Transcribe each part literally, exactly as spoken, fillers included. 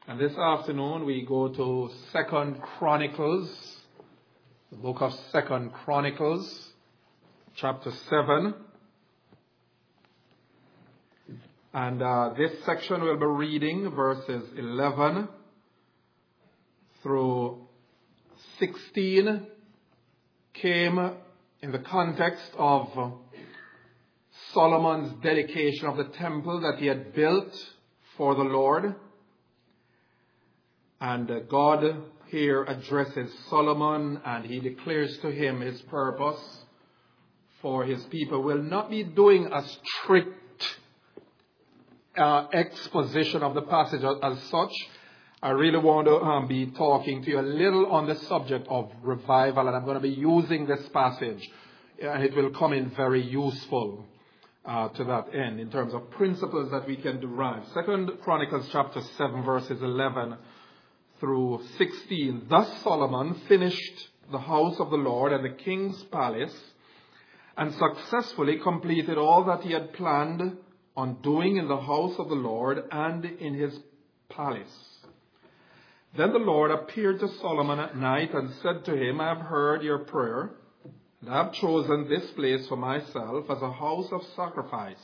And this afternoon we go to Second Chronicles, the book of Second Chronicles, chapter seven. And uh, this section we'll be reading verses eleven through sixteen. Came in the context of Solomon's dedication of the temple that he had built for the Lord. And uh, God here addresses Solomon, and he declares to him his purpose for his people will not be doing a strict uh, exposition of the passage as, as such. I really want to um, be talking to you a little on the subject of revival, and I'm going to be using this passage, and it will come in very useful uh, to that end in terms of principles that we can derive. Second Chronicles chapter seven, verses eleven through sixteen. Thus Solomon finished the house of the Lord and the king's palace, and successfully completed all that he had planned on doing in the house of the Lord and in his palace. Then the Lord appeared to Solomon at night and said to him, I have heard your prayer, and I have chosen this place for myself as a house of sacrifice.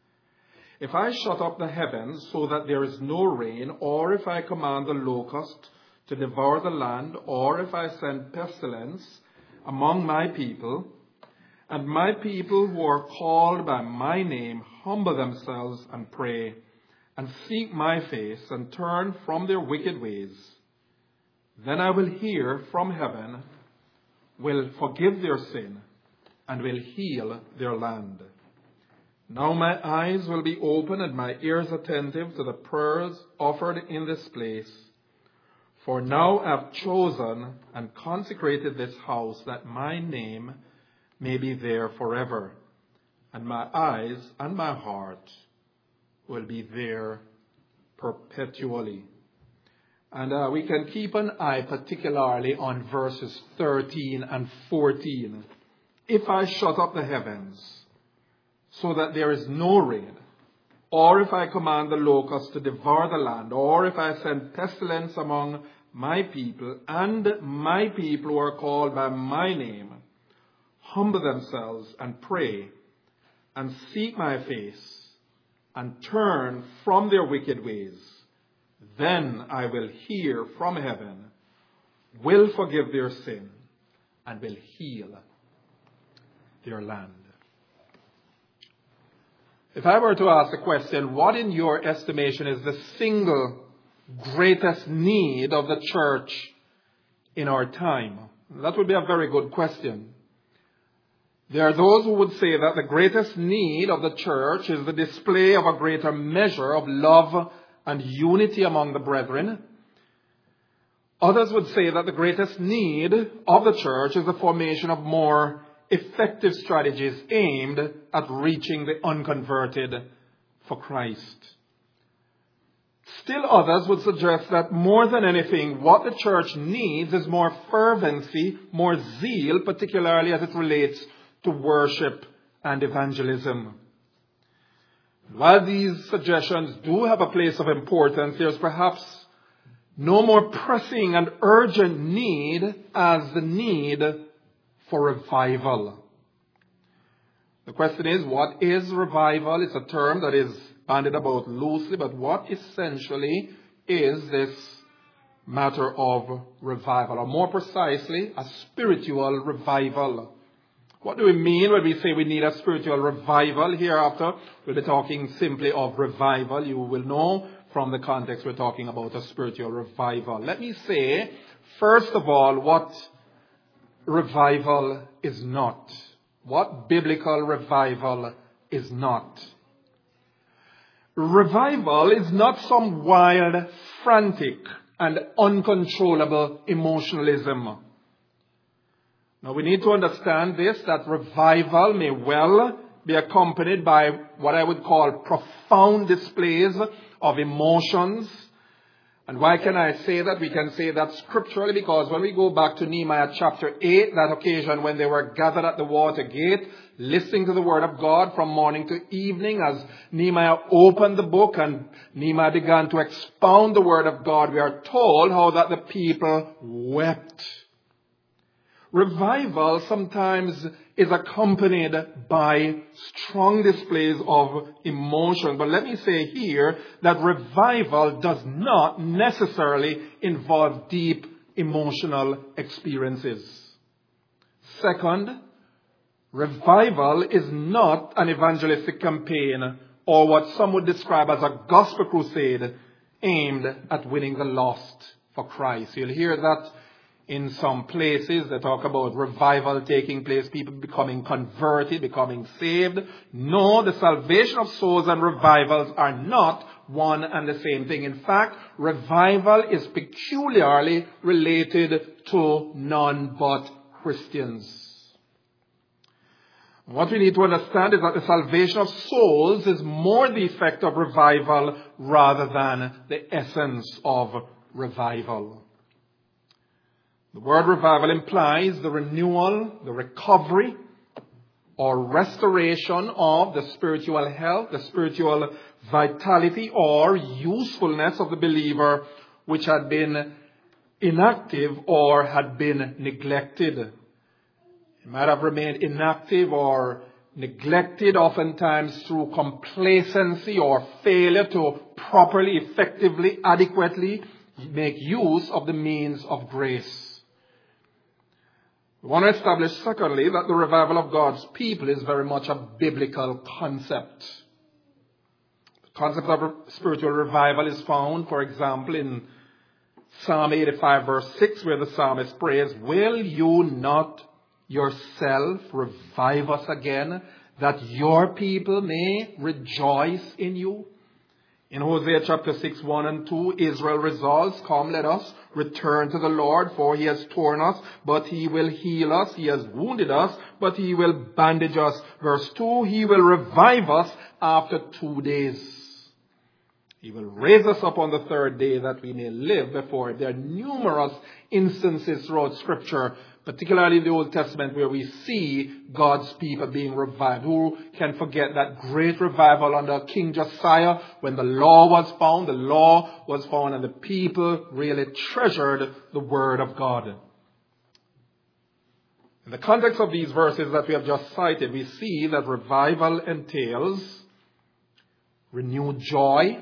If I shut up the heavens so that there is no rain, or if I command the locust to devour the land, or if I send pestilence among my people, and my people who are called by my name humble themselves and pray, and seek my face, and turn from their wicked ways, then I will hear from heaven, will forgive their sin, and will heal their land. Now my eyes will be open and my ears attentive to the prayers offered in this place. For now I have chosen and consecrated this house that my name may be there forever, and my eyes and my heart will be there perpetually. And uh, we can keep an eye particularly on verses thirteen and fourteen. If I shut up the heavens so that there is no rain, or if I command the locusts to devour the land, or if I send pestilence among my people, and my people who are called by my name humble themselves and pray, and seek my face, and turn from their wicked ways, then I will hear from heaven, will forgive their sin, and will heal their land. If I were to ask the question, what in your estimation is the single greatest need of the church in our time? That would be a very good question. There are those who would say that the greatest need of the church is the display of a greater measure of love and unity among the brethren. Others would say that the greatest need of the church is the formation of more effective strategies aimed at reaching the unconverted for Christ. Still others would suggest that more than anything, what the church needs is more fervency, more zeal, particularly as it relates to worship and evangelism. While these suggestions do have a place of importance, there's perhaps no more pressing and urgent need as the need for revival. The question is, what is revival? It's a term that is bandied about loosely, but what essentially is this matter of revival? Or more precisely, a spiritual revival. What do we mean when we say we need a spiritual revival? Hereafter, we'll be talking simply of revival. You will know from the context we're talking about a spiritual revival. Let me say, first of all, what revival is not. What biblical revival is not. Revival is not some wild, frantic, and uncontrollable emotionalism. Now we need to understand this, that revival may well be accompanied by what I would call profound displays of emotions, And why can I say that? We can say that scripturally because when we go back to Nehemiah chapter eight, that occasion when they were gathered at the water gate, listening to the word of God from morning to evening, as Nehemiah opened the book and Nehemiah began to expound the word of God, we are told how that the people wept. Revival sometimes is accompanied by strong displays of emotion. But let me say here that revival does not necessarily involve deep emotional experiences. Second, revival is not an evangelistic campaign or what some would describe as a gospel crusade aimed at winning the lost for Christ. You'll hear that in some places. They talk about revival taking place, people becoming converted, becoming saved. No, the salvation of souls and revivals are not one and the same thing. In fact, revival is peculiarly related to none but Christians. What we need to understand is that the salvation of souls is more the effect of revival rather than the essence of revival. The word revival implies the renewal, the recovery, or restoration of the spiritual health, the spiritual vitality or usefulness of the believer which had been inactive or had been neglected. It might have remained inactive or neglected oftentimes through complacency or failure to properly, effectively, adequately make use of the means of grace. We want to establish, secondly, that the revival of God's people is very much a biblical concept. The concept of spiritual revival is found, for example, in Psalm eighty-five, verse six, where the psalmist prays, "Will you not yourself revive us again, that your people may rejoice in you?" In Hosea chapter six, one and two, Israel resolves, "Come, let us return to the Lord, for he has torn us, but he will heal us. He has wounded us, but he will bandage us." Verse two, "He will revive us after two days. He will raise us up on the third day that we may live before it." There are numerous instances throughout Scripture, particularly in the Old Testament, where we see God's people being revived. Who can forget that great revival under King Josiah when the law was found? The law was found and the people really treasured the word of God. In the context of these verses that we have just cited, we see that revival entails renewed joy.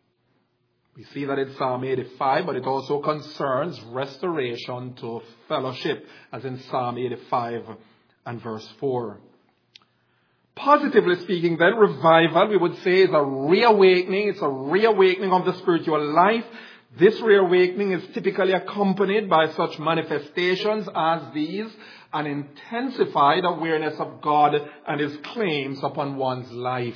We see that in Psalm eighty-five, but it also concerns restoration to fellowship, as in Psalm eighty-five and verse four. Positively speaking, then, revival, we would say, is a reawakening. It's a reawakening of the spiritual life. This reawakening is typically accompanied by such manifestations as these: an intensified awareness of God and His claims upon one's life.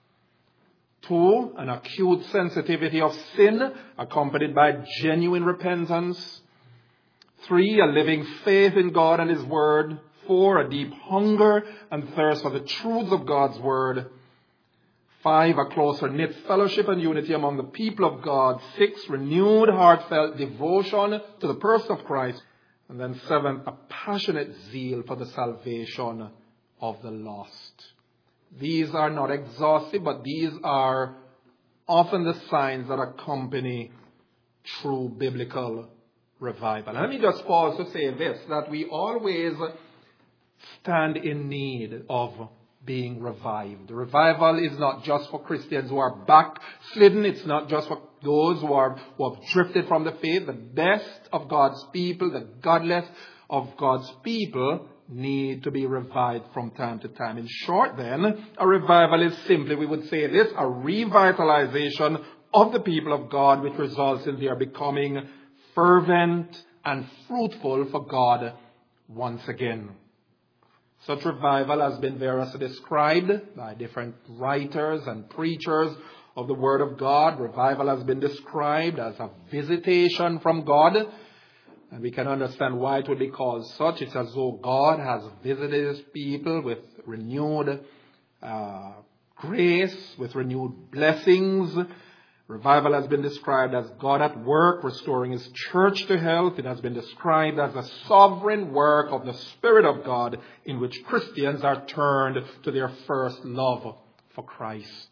Two, an acute sensitivity of sin, accompanied by genuine repentance. Three, a living faith in God and His Word. Four, a deep hunger and thirst for the truths of God's Word. Five, a closer knit fellowship and unity among the people of God. Six, renewed heartfelt devotion to the person of Christ. And then seven, a passionate zeal for the salvation of the lost. These are not exhaustive, but these are often the signs that accompany true biblical revival. And let me just pause to say this, that we always stand in need of being revived. Revival is not just for Christians who are backslidden. It's not just for those who, are, who have drifted from the faith. The best of God's people, the godless of God's people, need to be revived from time to time. In short, then, a revival is simply, we would say this, a revitalization of the people of God, which results in their becoming fervent and fruitful for God once again. Such revival has been variously described by different writers and preachers of the Word of God. Revival has been described as a visitation from God. And we can understand why it would be called such. It's as though God has visited His people with renewed uh, grace, with renewed blessings. Revival has been described as God at work, restoring his church to health. It has been described as the sovereign work of the Spirit of God in which Christians are turned to their first love for Christ.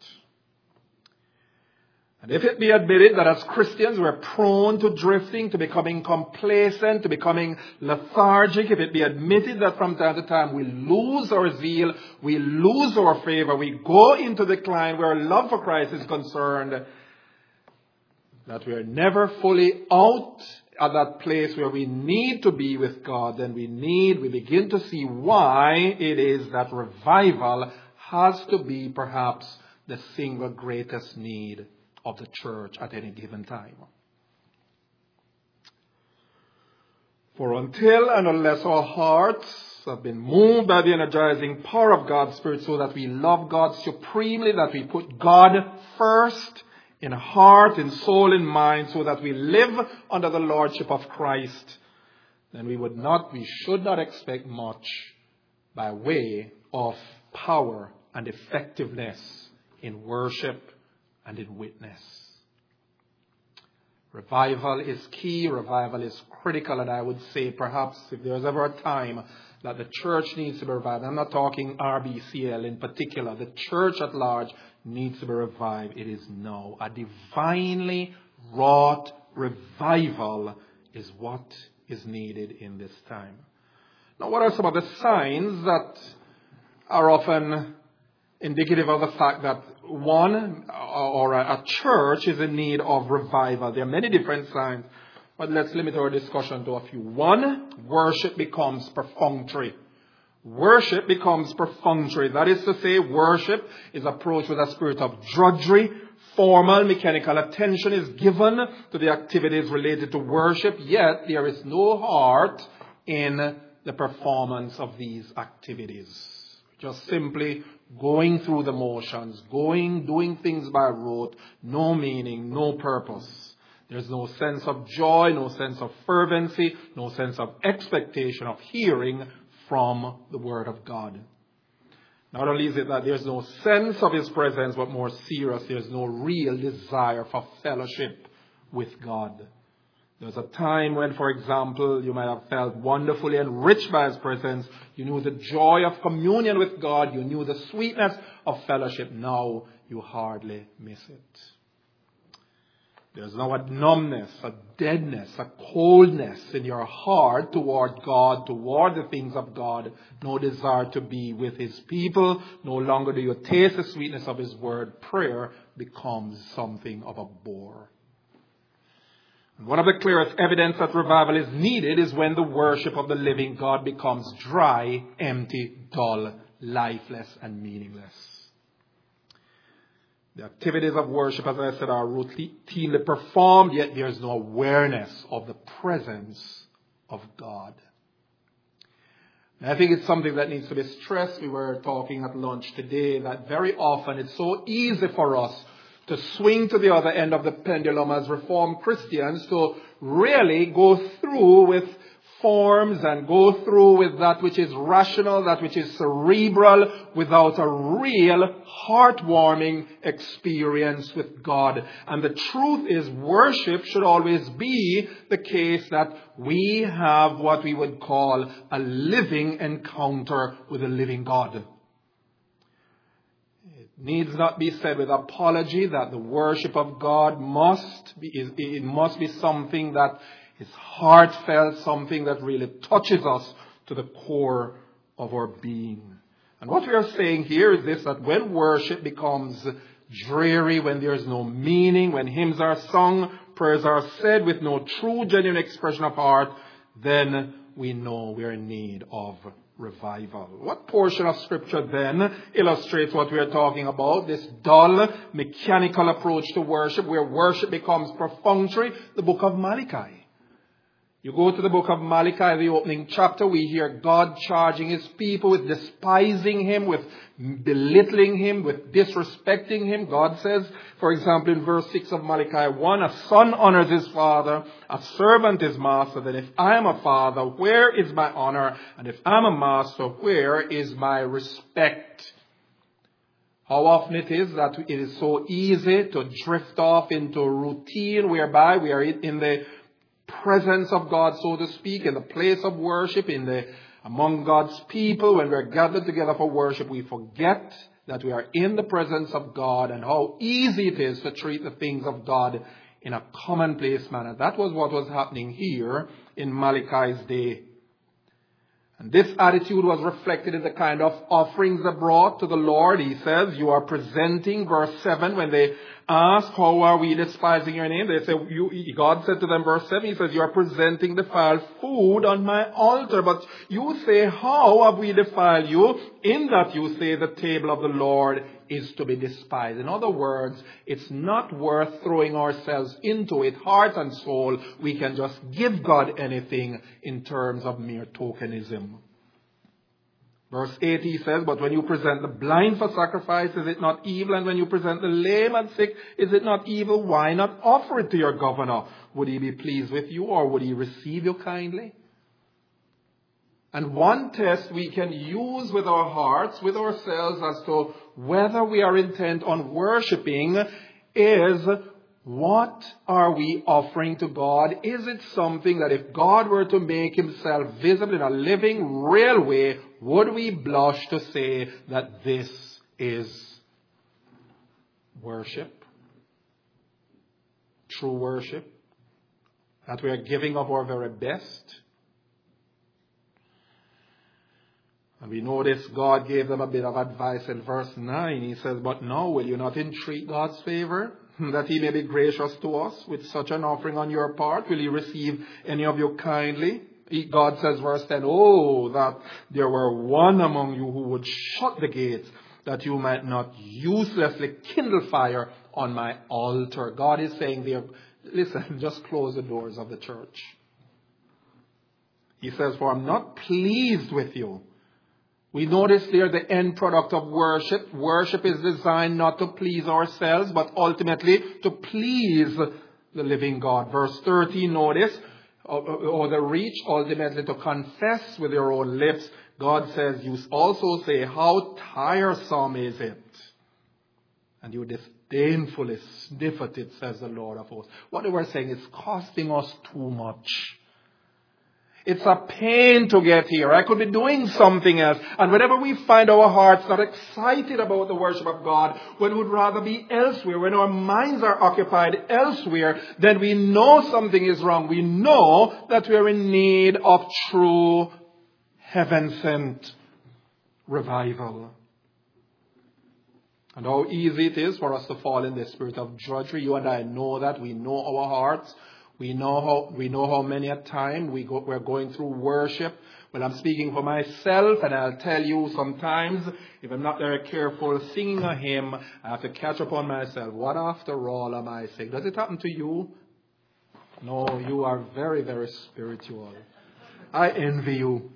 And if it be admitted that as Christians we're prone to drifting, to becoming complacent, to becoming lethargic, if it be admitted that from time to time we lose our zeal, we lose our favor, we go into decline where our love for Christ is concerned, that we are never fully out at that place where we need to be with God, then we need, we begin to see why it is that revival has to be perhaps the single greatest need of the church at any given time. For until and unless our hearts have been moved by the energizing power of God's Spirit so that we love God supremely, that we put God first in heart, in soul, in mind, so that we live under the lordship of Christ, then we would not, we should not expect much by way of power and effectiveness in worship and in witness. Revival is key, revival is critical, and I would say perhaps if there's ever a time that the church needs to be revived, I'm not talking R B C L in particular, the church at large needs to be revived. It is now. A divinely wrought revival is what is needed in this time. Now, what are some of the signs that are often indicative of the fact that one or a church is in need of revival? There are many different signs, but let's limit our discussion to a few. One, worship becomes perfunctory. Worship becomes perfunctory. That is to say, worship is approached with a spirit of drudgery. Formal, mechanical attention is given to the activities related to worship, yet there is no heart in the performance of these activities. Just simply going through the motions, going, doing things by rote, no meaning, no purpose. There's no sense of joy, no sense of fervency, no sense of expectation of hearing from the Word of God. Not only is it that there's no sense of His presence, but more serious, there's no real desire for fellowship with God. There's a time when, for example, you might have felt wonderfully enriched by His presence. You knew the joy of communion with God. You knew the sweetness of fellowship. Now you hardly miss it. There's now a numbness, a deadness, a coldness in your heart toward God, toward the things of God. No desire to be with His people. No longer do you taste the sweetness of His word. Prayer becomes something of a bore. And one of the clearest evidence that revival is needed is when the worship of the living God becomes dry, empty, dull, lifeless, and meaningless. The activities of worship, as I said, are routinely performed, yet there is no awareness of the presence of God. And I think it's something that needs to be stressed. We were talking at lunch today that very often it's so easy for us to swing to the other end of the pendulum as Reformed Christians, to really go through with forms and go through with that which is rational, that which is cerebral, without a real heartwarming experience with God. And the truth is, worship should always be the case that we have what we would call a living encounter with a living God. It needs not be said with apology that the worship of God must be, it must be something that is heartfelt, something that really touches us to the core of our being. And what we are saying here is this, that when worship becomes dreary, when there is no meaning, when hymns are sung, prayers are said with no true, genuine expression of heart, then we know we are in need of revival. What portion of Scripture then illustrates what we are talking about? This dull, mechanical approach to worship, where worship becomes perfunctory. The book of Malachi. You go to the book of Malachi, the opening chapter, we hear God charging His people with despising Him, with belittling Him, with disrespecting Him. God says, for example, in verse six of Malachi one, a son honors his father, a servant his master. Then if I am a father, where is my honor? And if I am a master, where is my respect? How often it is that it is so easy to drift off into routine whereby we are in the presence of God, so to speak, in the place of worship, in the among God's people. When we are gathered together for worship, we forget that we are in the presence of God and how easy it is to treat the things of God in a commonplace manner. That was what was happening here in Malachi's day. And this attitude was reflected in the kind of offerings they brought to the Lord. He says, you are presenting, verse seven, when they ask, how are we despising your name? They say, you, God said to them, verse seven, he says, you are presenting defiled food on my altar. But you say, how have we defiled you? In that you say the table of the Lord is to be despised. In other words, it's not worth throwing ourselves into it, heart and soul. We can just give God anything in terms of mere tokenism. Verse eight, he says, but when you present the blind for sacrifice, is it not evil? And when you present the lame and sick, is it not evil? Why not offer it to your governor? Would he be pleased with you, or would he receive you kindly? And one test we can use with our hearts, with ourselves, as to whether we are intent on worshipping is, what are we offering to God? Is it something that if God were to make himself visible in a living, real way, would we blush to say that this is worship? True worship? That we are giving of our very best? And we notice God gave them a bit of advice in verse nine. He says, but now will you not entreat God's favor, that he may be gracious to us with such an offering on your part? Will he receive any of you kindly? God says, verse ten, oh, that there were one among you who would shut the gates, that you might not uselessly kindle fire on my altar. God is saying there, listen, just close the doors of the church. He says, for I'm not pleased with you. We notice there the end product of worship. Worship is designed not to please ourselves, but ultimately to please the living God. Verse thirteen, notice, or the reach ultimately to confess with your own lips. God says, you also say, how tiresome is it? And you disdainfully sniff at it, says the Lord of hosts. What they were saying, it's costing us too much. It's a pain to get here. I could be doing something else. And whenever we find our hearts not excited about the worship of God, when we would rather be elsewhere, when our minds are occupied elsewhere, then we know something is wrong. We know that we are in need of true heaven-sent revival. And how easy it is for us to fall in the spirit of drudgery. You and I know that. We know our hearts. We know how we know how many a time we go, we're going through worship. Well, I'm speaking for myself, and I'll tell you sometimes, if I'm not very careful singing a hymn, I have to catch up on myself. What after all am I saying? Does it happen to you? No, you are very, very spiritual. I envy you.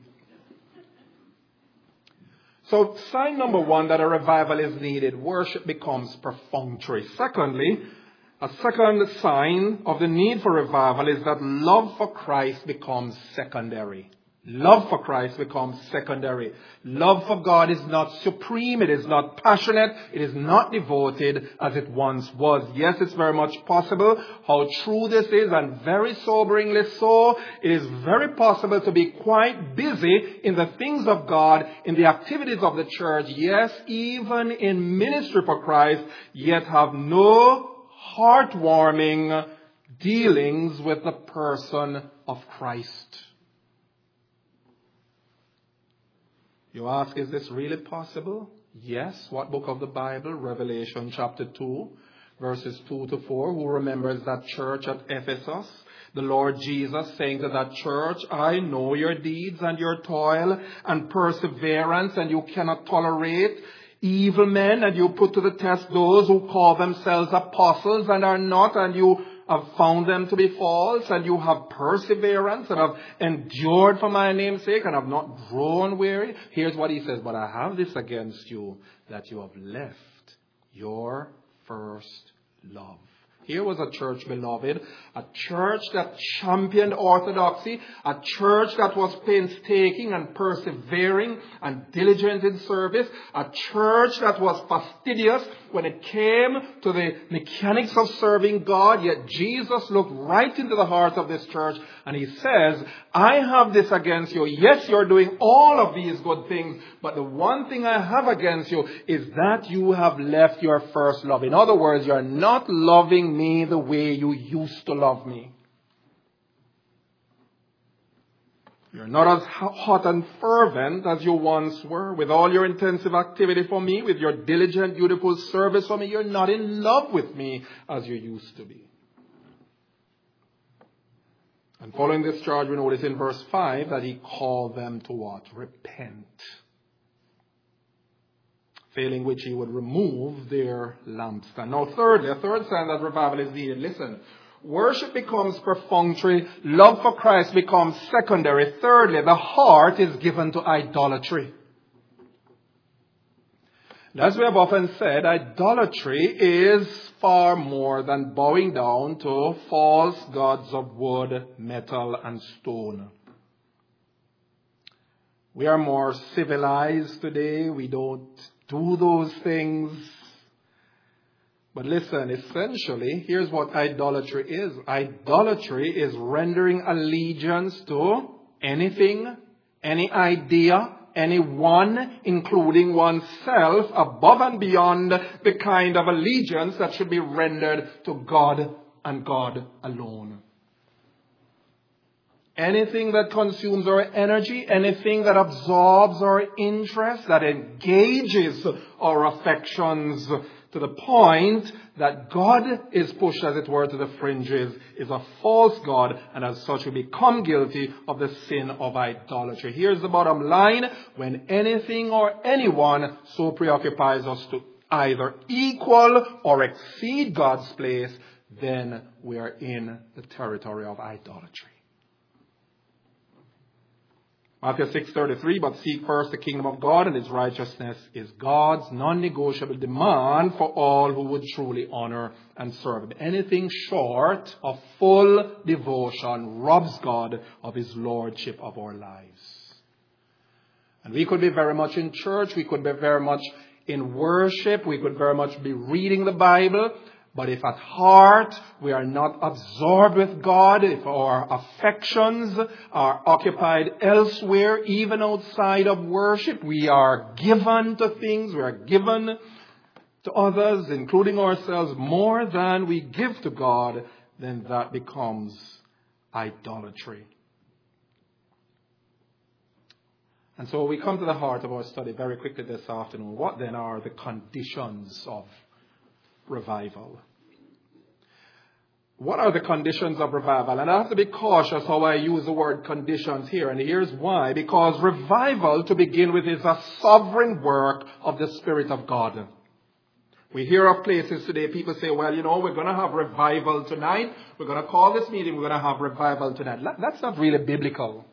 So sign number one that a revival is needed. Worship becomes perfunctory. Secondly, a second sign of the need for revival is that love for Christ becomes secondary. Love for Christ becomes secondary. Love for God is not supreme. It is not passionate. It is not devoted as it once was. Yes, it's very much possible. How true this is, and very soberingly so. It is very possible to be quite busy in the things of God, in the activities of the church. Yes, even in ministry for Christ, yet have no heartwarming dealings with the person of Christ. You ask, is this really possible? Yes. What book of the Bible? Revelation chapter two, verses two to four. Who remembers that church at Ephesus? The Lord Jesus saying to that church, I know your deeds and your toil and perseverance, and you cannot tolerate evil men, and you put to the test those who call themselves apostles and are not, and you have found them to be false, and you have perseverance and have endured for my name's sake and have not grown weary. Here's what he says, but I have this against you, that you have left your first love. Here was a church, beloved, a church that championed orthodoxy, a church that was painstaking and persevering and diligent in service, a church that was fastidious when it came to the mechanics of serving God. Yet Jesus looked right into the heart of this church and he says, I have this against you. Yes, you're doing all of these good things, but the one thing I have against you is that you have left your first love. In other words, you're not loving me the way you used to love me. You're not as hot and fervent as you once were. With all your intensive activity for me, with your diligent, beautiful service for me, you're not in love with me as you used to be. And following this charge, we notice in verse five that he called them to what? Repent. Failing which he would remove their lampstand. Now thirdly, a third sign that revival is needed. Listen, worship becomes perfunctory. Love for Christ becomes secondary. Thirdly, the heart is given to idolatry. As we have often said, idolatry is far more than bowing down to false gods of wood, metal, and stone. We are more civilized today. We don't do those things. But listen, essentially, here's what idolatry is. Idolatry is rendering allegiance to anything, any idea, anyone, including oneself, above and beyond the kind of allegiance that should be rendered to God and God alone. Anything that consumes our energy, anything that absorbs our interest, that engages our affections to the point that God is pushed, as it were, to the fringes, is a false God, and as such we become guilty of the sin of idolatry. Here's the bottom line. When anything or anyone so preoccupies us to either equal or exceed God's place, then we are in the territory of idolatry. Matthew six thirty-three, but seek first the kingdom of God and his righteousness is God's non-negotiable demand for all who would truly honor and serve him. Anything short of full devotion robs God of his lordship of our lives. And we could be very much in church, we could be very much in worship, we could very much be reading the Bible, but if at heart we are not absorbed with God, if our affections are occupied elsewhere, even outside of worship, we are given to things, we are given to others, including ourselves, more than we give to God, then that becomes idolatry. And so we come to the heart of our study very quickly this afternoon. What then are the conditions of revival? What are the conditions of revival? And I have to be cautious how I use the word conditions here. And here's why. Because revival, to begin with, is a sovereign work of the Spirit of God. We hear of places today, people say, well, you know, we're going to have revival tonight. We're going to call this meeting, we're going to have revival tonight. That's not really biblical.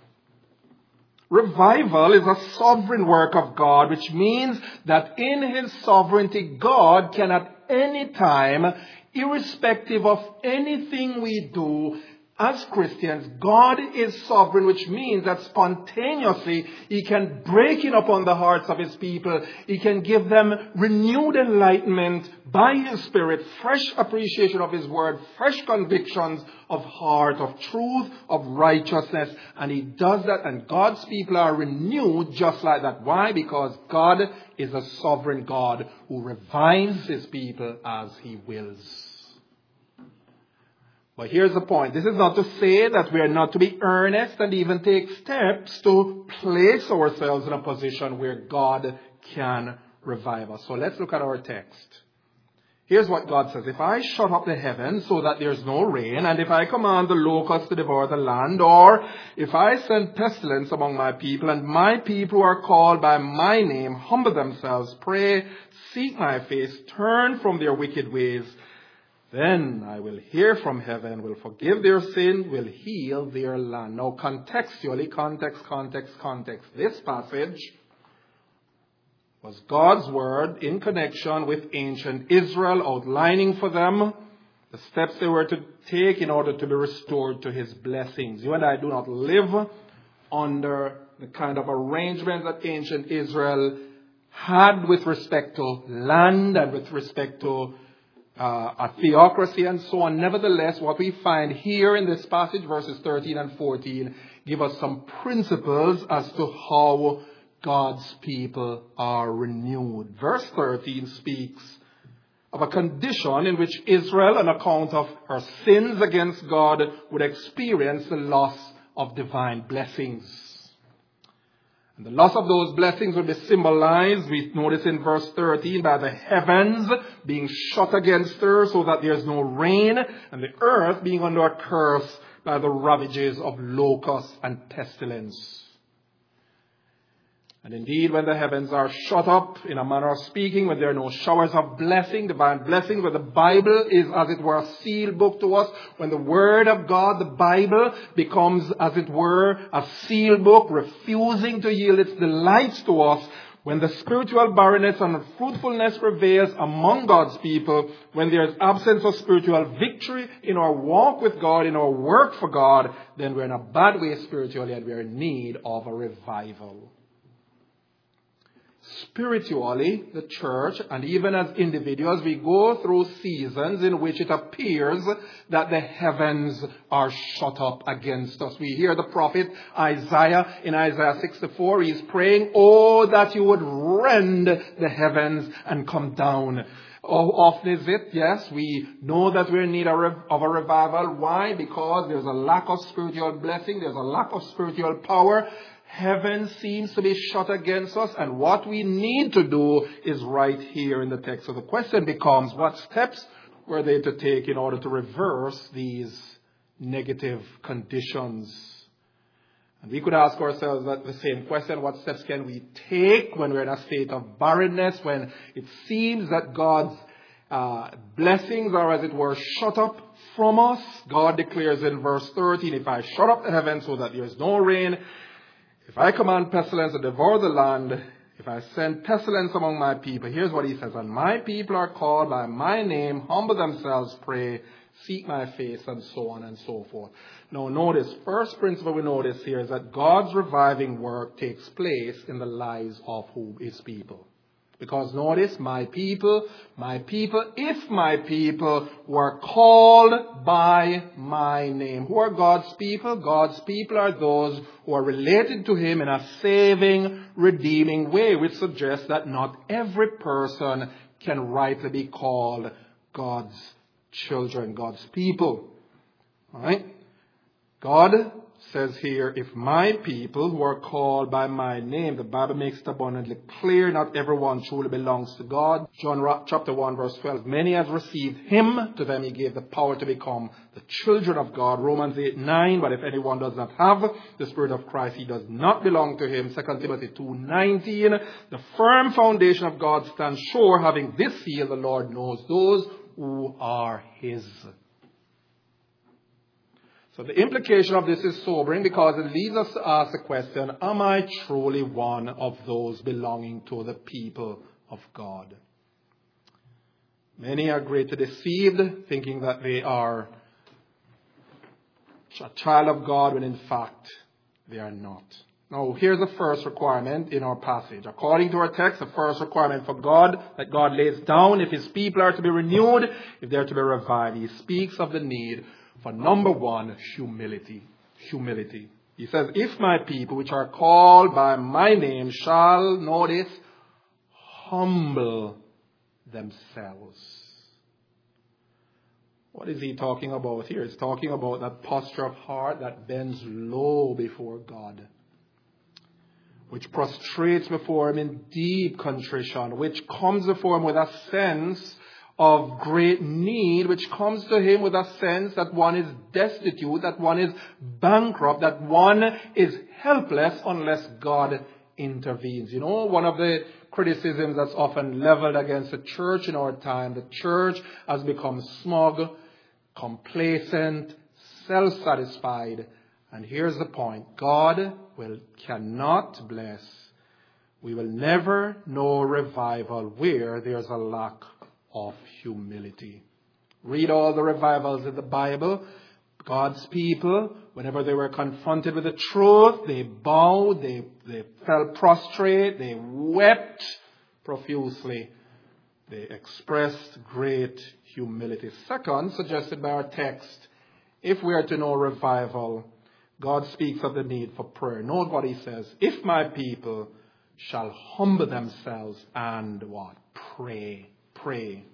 Revival is a sovereign work of God, which means that in his sovereignty, God can at any time, irrespective of anything we do as Christians, God is sovereign, which means that spontaneously he can break in upon the hearts of his people. He can give them renewed enlightenment by his Spirit, fresh appreciation of his word, fresh convictions of heart, of truth, of righteousness. And he does that, and God's people are renewed just like that. Why? Because God is a sovereign God who revives his people as he wills. But here's the point. This is not to say that we are not to be earnest and even take steps to place ourselves in a position where God can revive us. So let's look at our text. Here's what God says. If I shut up the heavens so that there's no rain, and if I command the locusts to devour the land, or if I send pestilence among my people, and my people who are called by my name humble themselves, pray, seek my face, turn from their wicked ways, then I will hear from heaven, will forgive their sin, will heal their land. Now contextually, context, context, context. This passage was God's word in connection with ancient Israel, outlining for them The steps they were to take in order to be restored to his blessings. You and I do not live under the kind of arrangement that ancient Israel had with respect to land and with respect to uh, a theocracy and so on. Nevertheless, what we find here in this passage, verses thirteen and fourteen, give us some principles as to how God's people are renewed. Verse thirteen speaks of a condition in which Israel, on account of her sins against God, would experience the loss of divine blessings. And the loss of those blessings will be symbolized, we notice in verse thirteen, by the heavens being shut against her so that there is no rain, and the earth being under a curse by the ravages of locusts and pestilence. And indeed, when the heavens are shut up, in a manner of speaking, when there are no showers of blessing, divine blessings, when the Bible is, as it were, a sealed book to us, when the Word of God, the Bible, becomes, as it were, a sealed book, refusing to yield its delights to us, when the spiritual barrenness and unfruitfulness prevails among God's people, when there is absence of spiritual victory in our walk with God, in our work for God, then we're in a bad way spiritually and we're in need of a revival. Spiritually, the church, and even as individuals, we go through seasons in which it appears that the heavens are shut up against us. We hear the prophet Isaiah in Isaiah sixty-four. He's praying, "Oh, that you would rend the heavens and come down." How often is it? Yes, we know that we're in need of a revival. Why? Because there's a lack of spiritual blessing. There's a lack of spiritual power. Heaven seems to be shut against us, and what we need to do is right here in the text. So the question becomes, what steps were they to take in order to reverse these negative conditions? And we could ask ourselves that the same question: what steps can we take when we're in a state of barrenness, when it seems that God's uh, blessings are, as it were, shut up from us? God declares in verse thirteen, "If I shut up the heavens so that there is no rain, if I command pestilence to devour the land, if I send pestilence among my people," here's what he says, "and my people are called by my name, humble themselves, pray, seek my face," and so on and so forth. Now notice, first principle we notice here is that God's reviving work takes place in the lives of who? His people. Because notice, my people, my people, if my people were called by my name. Who are God's people? God's people are those who are related to him in a saving, redeeming way, which suggests that not every person can rightly be called God's children, God's people. All right? God says here, "If my people who are called by my name," the Bible makes it abundantly clear, not everyone truly belongs to God. John chapter one verse twelve, "Many has received him, to them he gave the power to become the children of God." Romans eight nine, "But if anyone does not have the Spirit of Christ, he does not belong to him." Second Timothy two nineteen, "The firm foundation of God stands sure, having this seal, the Lord knows those who are his." So the implication of this is sobering because it leads us to ask the question, am I truly one of those belonging to the people of God? Many are greatly deceived, thinking that they are a child of God, when in fact they are not. Now, here's the first requirement in our passage. According to our text, the first requirement for God that God lays down if his people are to be renewed, if they are to be revived, he speaks of the need for, number one, humility. Humility. He says, "If my people, which are called by my name, shall," notice, "humble themselves." What is he talking about here? He's talking about that posture of heart that bends low before God, which prostrates before him in deep contrition, which comes before him with a sense of great need, which comes to him with a sense that one is destitute, that one is bankrupt, that one is helpless unless God intervenes. You know, one of the criticisms that's often leveled against the church in our time, the church has become smug, complacent, self-satisfied. And here's the point: God will cannot bless. We will never know revival where there's a lack of humility. Read all the revivals in the Bible. God's people, whenever they were confronted with the truth, they bowed, they, they fell prostrate, they wept profusely. They expressed great humility. Second, suggested by our text, if we are to know revival, God speaks of the need for prayer. Note what he says. If my people shall humble themselves and what? Pray. Pray.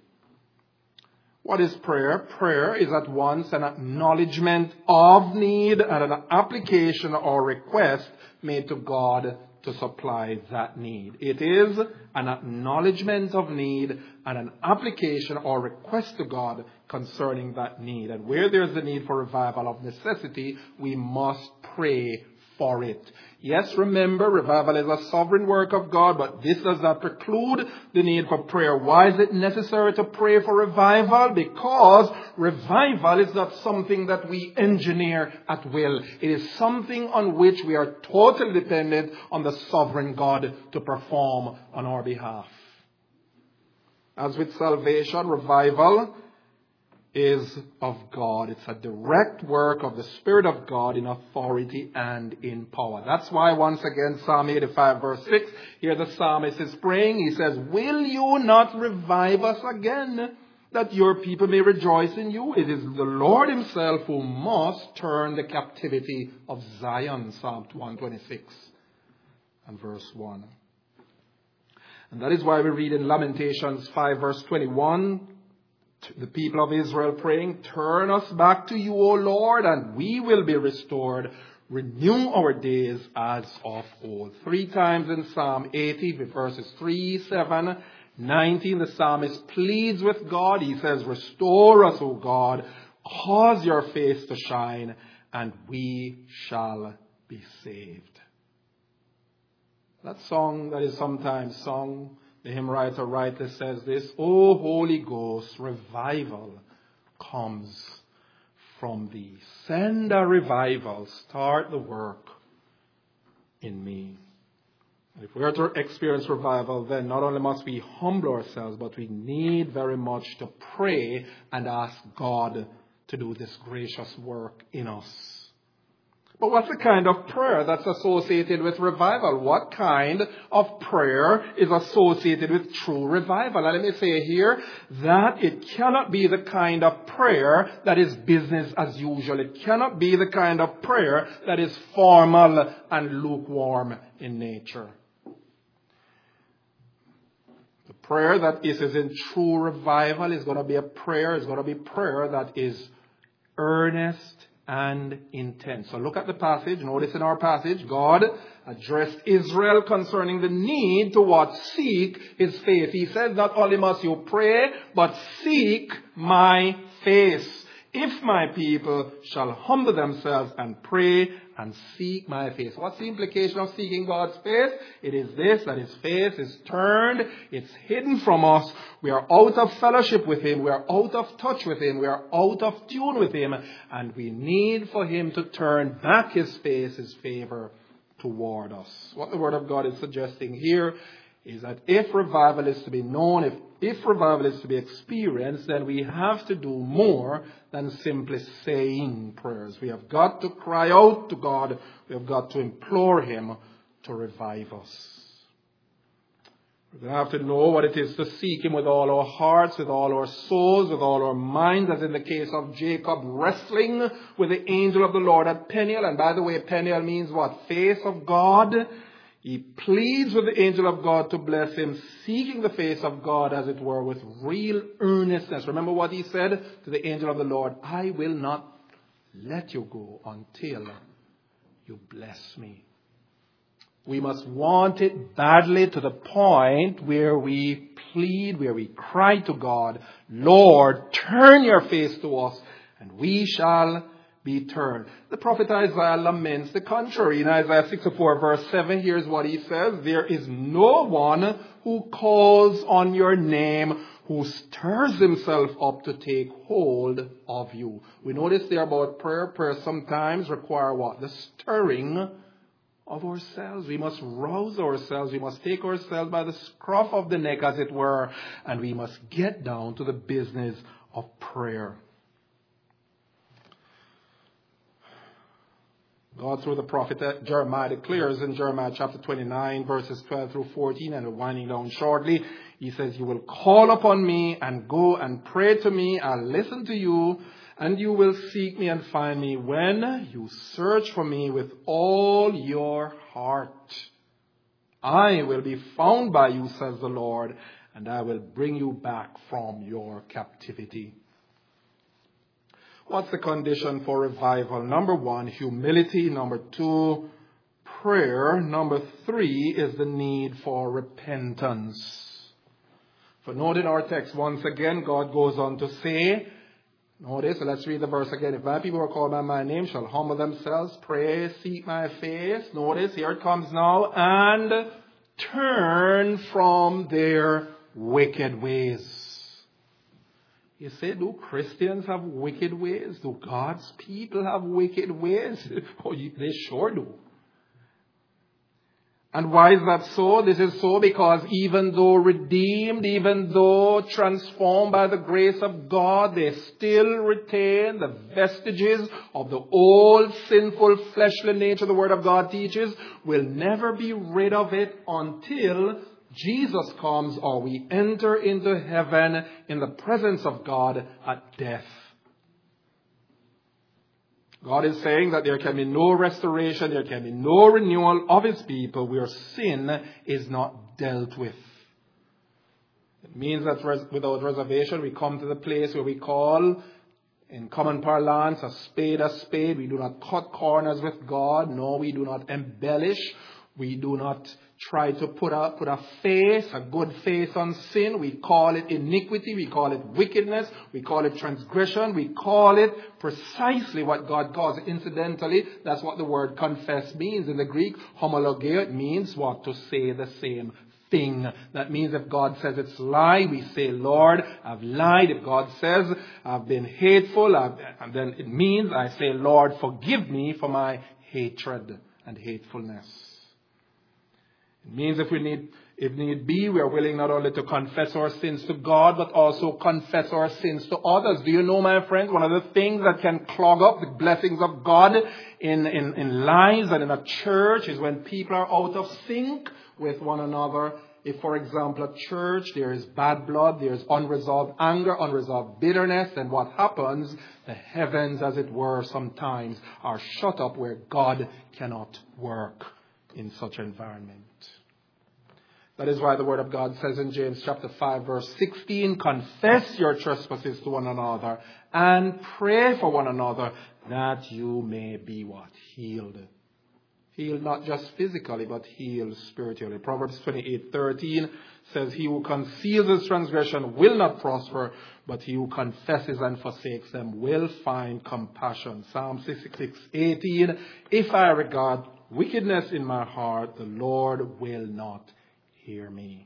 What is prayer? Prayer is at once an acknowledgement of need and an application or request made to God to supply that need. It is an acknowledgement of need and an application or request to God concerning that need. And where there's the need for revival of necessity, we must pray for it. Yes, remember, revival is a sovereign work of God, but this does not preclude the need for prayer. Why is it necessary to pray for revival? Because revival is not something that we engineer at will. It is something on which we are totally dependent on the sovereign God to perform on our behalf. As with salvation, revival is of God. It's a direct work of the Spirit of God in authority and in power. That's why once again Psalm eighty-five verse six, here the psalmist is praying. He says, will you not revive us again, that your people may rejoice in you? It is the Lord himself who must turn the captivity of Zion. Psalm one twenty-six and verse one. And that is why we read in Lamentations five verse twenty-one, the people of Israel praying, turn us back to you, O Lord, and we will be restored. Renew our days as of old. Three times in Psalm eighty, verses three, seven, nineteen, the psalmist pleads with God. He says, restore us, O God, cause your face to shine, and we shall be saved. That song that is sometimes sung, the hymn writer rightly says this, O Holy Ghost, revival comes from thee. Send a revival, start the work in me. If we are to experience revival, then not only must we humble ourselves, but we need very much to pray and ask God to do this gracious work in us. But what's the kind of prayer that's associated with revival? What kind of prayer is associated with true revival? And let me say here that it cannot be the kind of prayer that is business as usual. It cannot be the kind of prayer that is formal and lukewarm in nature. The prayer that is in true revival is going to be a prayer, is going to be prayer that is earnest and intense. So look at the passage. Notice in our passage, God addressed Israel concerning the need to what? Seek his face. He said, not only must you pray, but seek my face. If my people shall humble themselves and pray and seek my face. What's the implication of seeking God's face? It is this, that his face is turned, it's hidden from us. We are out of fellowship with him. We are out of touch with him. We are out of tune with him. And we need for him to turn back his face, his favor toward us. What the Word of God is suggesting here is that if revival is to be known, if, if revival is to be experienced, then we have to do more than simply saying prayers. We have got to cry out to God. We have got to implore him to revive us. We're going to have to know what it is to seek him with all our hearts, with all our souls, with all our minds, as in the case of Jacob wrestling with the angel of the Lord at Peniel. And by the way, Peniel means what? Face of God. He pleads with the angel of God to bless him, seeking the face of God, as it were, with real earnestness. Remember what he said to the angel of the Lord, I will not let you go until you bless me. We must want it badly to the point where we plead, where we cry to God, Lord, turn your face to us, and we shall be turned. The prophet Isaiah laments the contrary. In Isaiah sixty-four verse seven, here's what he says. There is no one who calls on your name, who stirs himself up to take hold of you. We notice there about prayer. Prayer sometimes require what? The stirring of ourselves. We must rouse ourselves. We must take ourselves by the scruff of the neck, as it were, and we must get down to the business of prayer. God, through the prophet Jeremiah, declares in Jeremiah chapter twenty-nine, verses twelve through fourteen, and we're winding down shortly. He says, you will call upon me and go and pray to me. I'll listen to you, and you will seek me and find me when you search for me with all your heart. I will be found by you, says the Lord, and I will bring you back from your captivity. What's the condition for revival? Number one, humility. Number two, prayer. Number three is the need for repentance. For note in our text, once again, God goes on to say, notice, let's read the verse again. If my people who are called by my name shall humble themselves, pray, seek my face. Notice, here it comes now, and turn from their wicked ways. You say, do Christians have wicked ways? Do God's people have wicked ways? Oh, they sure do. And why is that so? This is so because even though redeemed, even though transformed by the grace of God, they still retain the vestiges of the old sinful fleshly nature the Word of God teaches. Will never be rid of it until Jesus comes or we enter into heaven in the presence of God at death. God is saying that there can be no restoration, there can be no renewal of His people where sin is not dealt with. It means that res- without reservation we come to the place where we call, in common parlance, a spade a spade. We do not cut corners with God. No, we do not embellish. We do not try to put a, put a face, a good face on sin. We call it iniquity. We call it wickedness. We call it transgression. We call it precisely what God calls it. Incidentally, that's what the word confess means. In the Greek, homologeo, it means what? To say the same thing. That means if God says it's lie, we say, Lord, I've lied. If God says I've been hateful, I've, and then it means I say, Lord, forgive me for my hatred and hatefulness. It means if we need, if need be, we are willing not only to confess our sins to God, but also confess our sins to others. Do you know, my friends, one of the things that can clog up the blessings of God in, in, in lives and in a church is when people are out of sync with one another. If, for example, at church there is bad blood, there is unresolved anger, unresolved bitterness, then what happens? The heavens, as it were, sometimes are shut up where God cannot work in such an environment. That is why the Word of God says in James chapter five, verse sixteen, confess your trespasses to one another and pray for one another that you may be what? Healed. Healed not just physically, but healed spiritually. Proverbs twenty-eight thirteen says, he who conceals his transgression will not prosper, but he who confesses and forsakes them will find compassion. Psalm sixty-six eighteen, if I regard wickedness in my heart, the Lord will not hear me.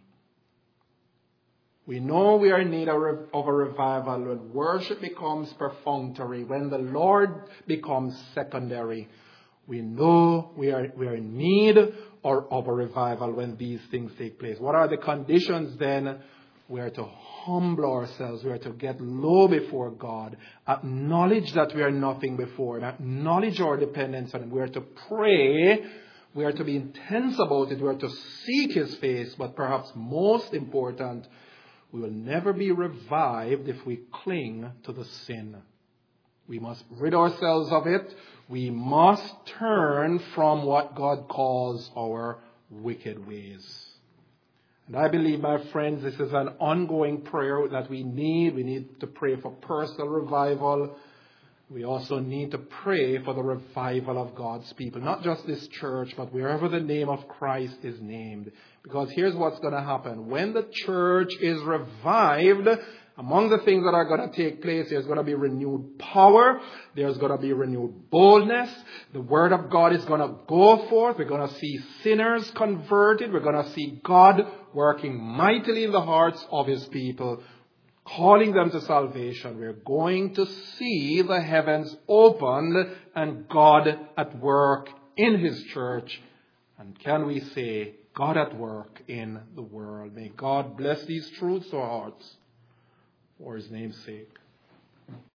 We know we are in need of a revival when worship becomes perfunctory, when the Lord becomes secondary. We know we are, we are in need or of a revival when these things take place. What are the conditions then? We are to humble ourselves. We are to get low before God. Acknowledge that we are nothing before Him. Acknowledge our dependence on Him. We are to pray. We are to be intense about it. We are to seek His face. But perhaps most important, we will never be revived if we cling to the sin. We must rid ourselves of it. We must turn from what God calls our wicked ways. And I believe, my friends, this is an ongoing prayer that we need. We need to pray for personal revival. We also need to pray for the revival of God's people. Not just this church, but wherever the name of Christ is named. Because here's what's going to happen. When the church is revived, among the things that are going to take place, there's going to be renewed power. There's going to be renewed boldness. The Word of God is going to go forth. We're going to see sinners converted. We're going to see God working mightily in the hearts of His people, calling them to salvation. We're going to see the heavens opened and God at work in His church. And can we say, God at work in the world? May God bless these truths to our hearts for His name's sake.